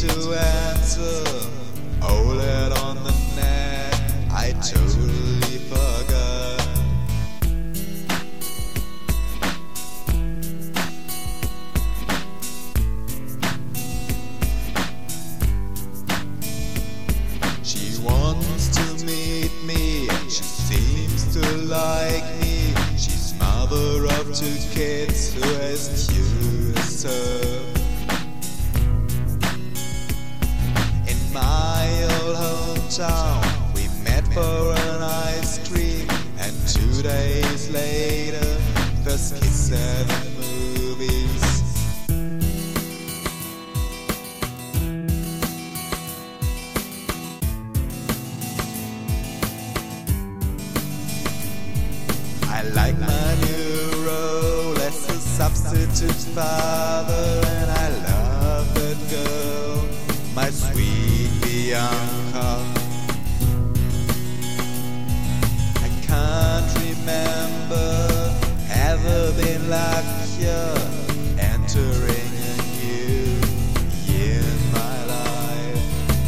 to answer. Oh, that on the net, I totally forgot. She wants to meet me, and she seems to like me. She's mother of 2 kids who as cute as her. In my old hometown, we met for an ice cream, and 2 days later, first kiss at the movies. I like my new role as a substitute father, and I love that girl, my sweet Bianca. I can't remember ever been luckier entering a new year in my life.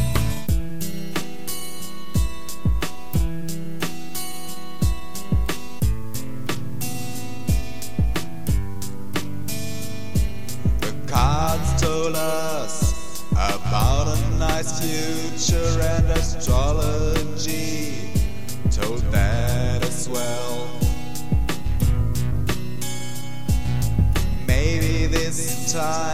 Cards told us about a nice future, and astrology told that as well. Maybe this time